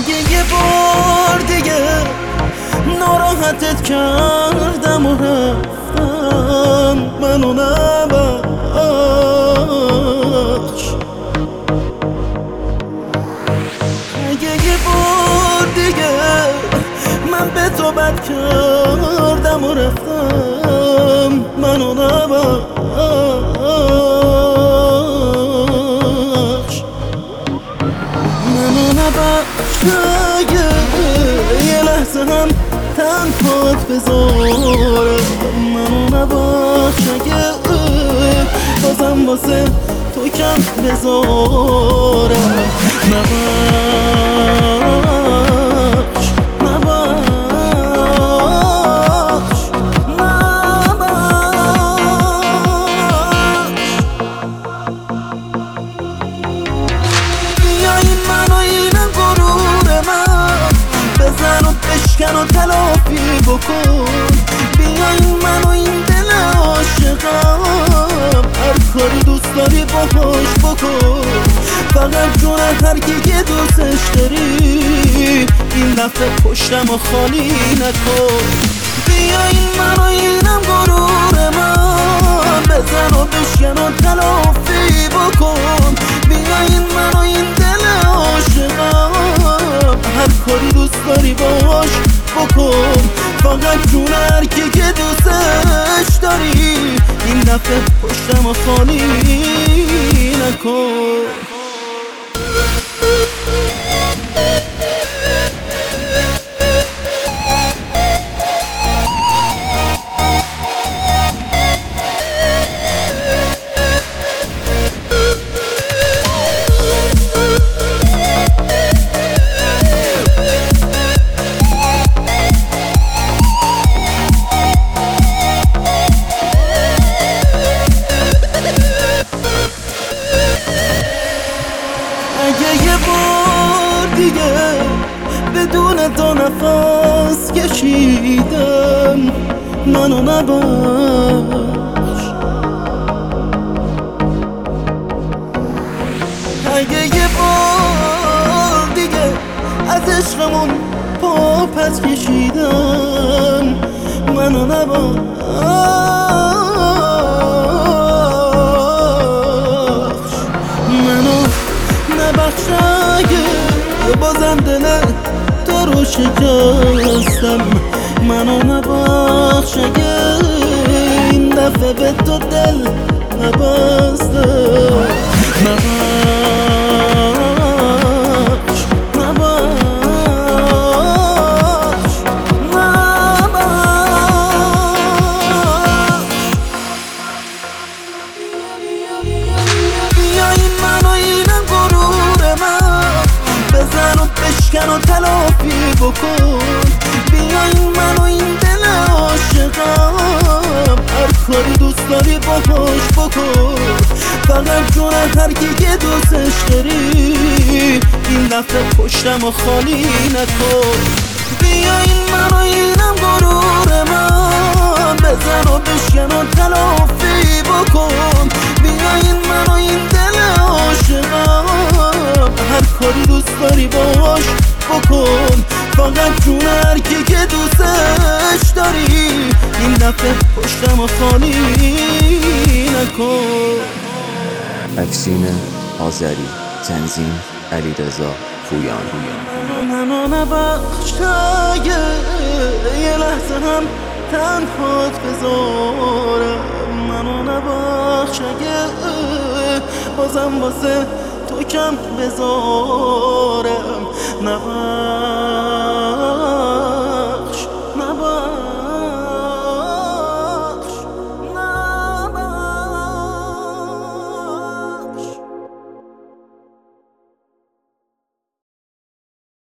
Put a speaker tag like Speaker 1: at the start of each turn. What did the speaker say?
Speaker 1: اگه یه بار دیگه ناراحتت کردم و رفتم، منو نبخش. اگه یه بار دیگه من به تو بد کردم و رفتم، منو نبخش. منو نبخش اگه یه لحظه هم تنهات بذارم، منو نبخش اگه بازم واسه تو کم بذارم. نبخش نبخش نبخش. بیا این منو اینم غرور من، بزن و بشکن و تلافی بکن. بیا این منو این دل عاشقم، هر کاری دوست داری باهاش بکن. فقط جون هر کی که دوستش داری، این دفعه پشتم و خالی نکن. بیا این منو اینم غرور من، بزن و بشکن و تلافی بکن. بیا این منو این دل عاشقم، هر کاری دوست داری باهاش بکن. فقط جون هر کی که دوستش داری، این دفعه پشتم و خالی نکن. اگه یه بار دیگه بدون تو نفس کشیدم، منو نبخش. اگه یه بار دیگه از عشقمون پا پس کشیدم، منو نبخش. منو نبخش اگه بازم دل تو رو شکستم، منو نبخش اگه این دفعه به تو دل نبستم. نبخش نبخش نبخش. بیا این منو اینم غرور من، بزن و بشکن و تلافی بکن. بیا این منو این دل عاشقم، هر کاری دوست داری باهاش بکن. فقط جون هر کی که دوستش داری، این دفعه پشتم و خالی نکن. بیا این منو اینم غرور من، بزن و بشکن و تلافی بکن. بیا این منو این دل عاشقم، هر کاری دوست داری باهاش بکن. فقط جون هر کی که دوستش داری، این دفعه پشتم و خالی نکن.
Speaker 2: اکسین آذری، تنظیم علیرضا پویان.
Speaker 1: منو نبخش اگه یه لحظه هم تنهات بذارم، منو نبخش اگه بازم واسه تو کم بذارم. نبخش